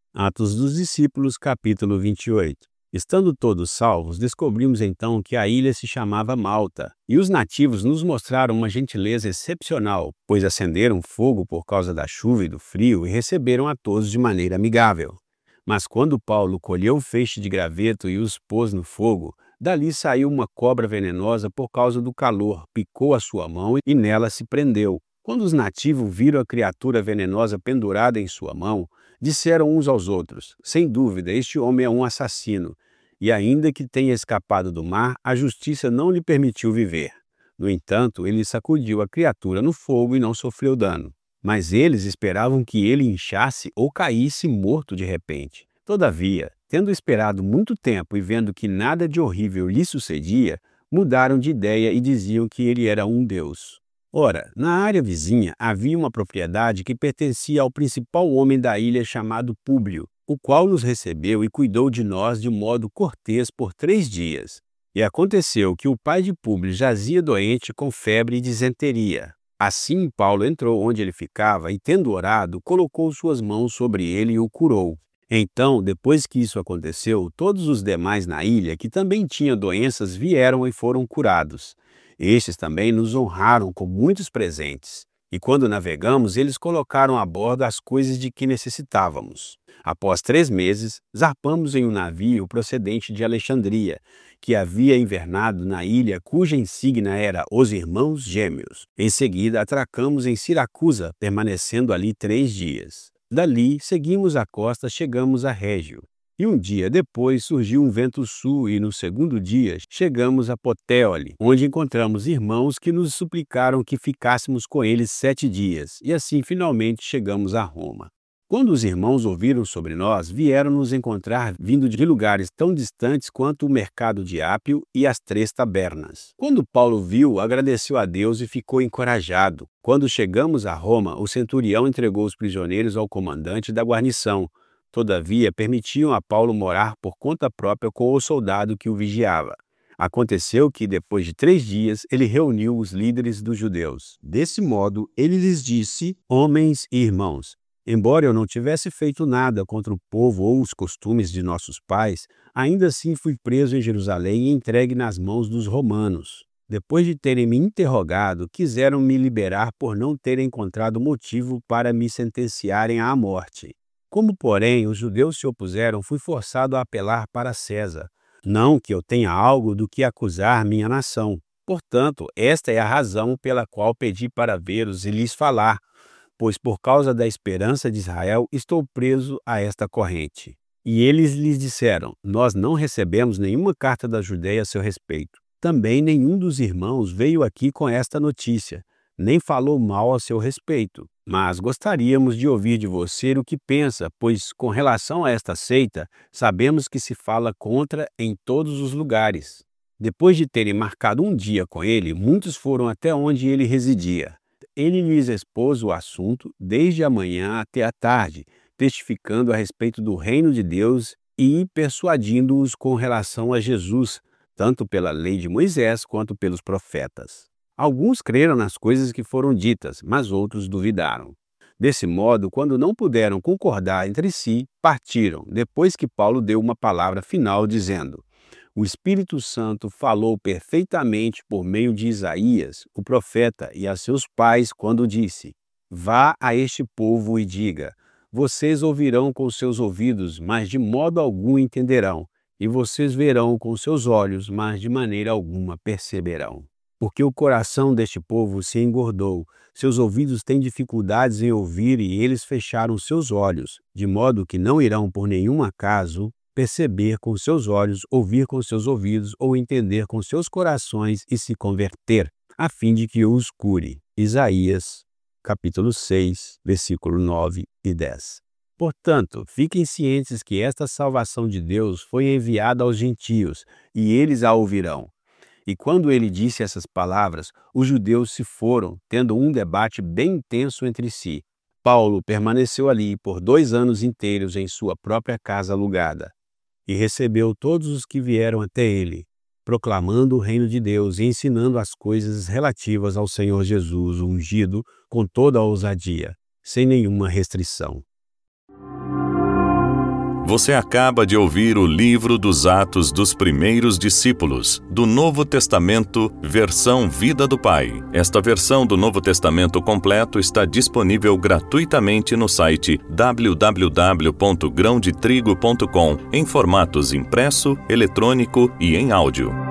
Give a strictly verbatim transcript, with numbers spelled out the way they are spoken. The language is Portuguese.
Atos dos Discípulos, capítulo vinte e oito. Estando todos salvos, descobrimos então que a ilha se chamava Malta, e os nativos nos mostraram uma gentileza excepcional, pois acenderam fogo por causa da chuva e do frio e receberam a todos de maneira amigável. Mas quando Paulo colheu o feixe de graveto e os pôs no fogo, dali saiu uma cobra venenosa por causa do calor, picou a sua mão e nela se prendeu. Quando os nativos viram a criatura venenosa pendurada em sua mão, disseram uns aos outros: sem dúvida, este homem é um assassino, e ainda que tenha escapado do mar, a justiça não lhe permitiu viver. No entanto, ele sacudiu a criatura no fogo e não sofreu dano. Mas eles esperavam que ele inchasse ou caísse morto de repente. Todavia, tendo esperado muito tempo e vendo que nada de horrível lhe sucedia, mudaram de ideia e diziam que ele era um deus. Ora, na área vizinha havia uma propriedade que pertencia ao principal homem da ilha chamado Públio, o qual nos recebeu e cuidou de nós de modo cortês por três dias. E aconteceu que o pai de Públio jazia doente com febre e disenteria. Assim Paulo entrou onde ele ficava e, tendo orado, colocou suas mãos sobre ele e o curou. Então, depois que isso aconteceu, todos os demais na ilha, que também tinham doenças, vieram e foram curados. Estes também nos honraram com muitos presentes. E quando navegamos, eles colocaram a bordo as coisas de que necessitávamos. Após três meses, zarpamos em um navio procedente de Alexandria, que havia invernado na ilha cuja insígnia era Os Irmãos Gêmeos. Em seguida, atracamos em Siracusa, permanecendo ali três dias. Dali, seguimos a costa, chegamos a Régio. E um dia depois surgiu um vento sul e no segundo dia chegamos a Putéoli, onde encontramos irmãos que nos suplicaram que ficássemos com eles sete dias, e assim finalmente chegamos a Roma. Quando os irmãos ouviram sobre nós, vieram nos encontrar vindo de lugares tão distantes quanto o mercado de Ápio e as Três Tabernas. Quando Paulo viu, agradeceu a Deus e ficou encorajado. Quando chegamos a Roma, o centurião entregou os prisioneiros ao comandante da guarnição. Todavia, permitiam a Paulo morar por conta própria com o soldado que o vigiava. Aconteceu que, depois de três dias, ele reuniu os líderes dos judeus. Desse modo, ele lhes disse: homens e irmãos, embora eu não tivesse feito nada contra o povo ou os costumes de nossos pais, ainda assim fui preso em Jerusalém e entregue nas mãos dos romanos. Depois de terem me interrogado, quiseram me liberar por não terem encontrado motivo para me sentenciarem à morte. Como, porém, os judeus se opuseram, fui forçado a apelar para César. Não que eu tenha algo do que acusar minha nação. Portanto, esta é a razão pela qual pedi para vê-los e lhes falar, pois por causa da esperança de Israel estou preso a esta corrente. E eles lhes disseram: nós não recebemos nenhuma carta da Judeia a seu respeito. Também nenhum dos irmãos veio aqui com esta notícia, nem falou mal a seu respeito. Mas gostaríamos de ouvir de você o que pensa, pois com relação a esta seita, sabemos que se fala contra em todos os lugares. Depois de terem marcado um dia com ele, muitos foram até onde ele residia. Ele lhes expôs o assunto desde a manhã até a tarde, testificando a respeito do reino de Deus e persuadindo-os com relação a Jesus, tanto pela lei de Moisés quanto pelos profetas. Alguns creram nas coisas que foram ditas, mas outros duvidaram. Desse modo, quando não puderam concordar entre si, partiram, depois que Paulo deu uma palavra final, dizendo: o Espírito Santo falou perfeitamente por meio de Isaías, o profeta, e a seus pais, quando disse: vá a este povo e diga: vocês ouvirão com seus ouvidos, mas de modo algum entenderão, e vocês verão com seus olhos, mas de maneira alguma perceberão. Porque o coração deste povo se engordou, seus ouvidos têm dificuldades em ouvir e eles fecharam seus olhos, de modo que não irão por nenhum acaso perceber com seus olhos, ouvir com seus ouvidos ou entender com seus corações e se converter, a fim de que eu os cure. Isaías, capítulo seis, versículo nove e dez. Portanto, fiquem cientes que esta salvação de Deus foi enviada aos gentios, e eles a ouvirão. E quando ele disse essas palavras, os judeus se foram, tendo um debate bem intenso entre si. Paulo permaneceu ali por dois anos inteiros em sua própria casa alugada, e recebeu todos os que vieram até ele, proclamando o reino de Deus e ensinando as coisas relativas ao Senhor Jesus, o ungido, com toda a ousadia, sem nenhuma restrição. Você acaba de ouvir o livro dos Atos dos Primeiros Discípulos, do Novo Testamento, versão Vida do Pai. Esta versão do Novo Testamento completo está disponível gratuitamente no site w w w ponto grão de trigo ponto com, em formatos impresso, eletrônico e em áudio.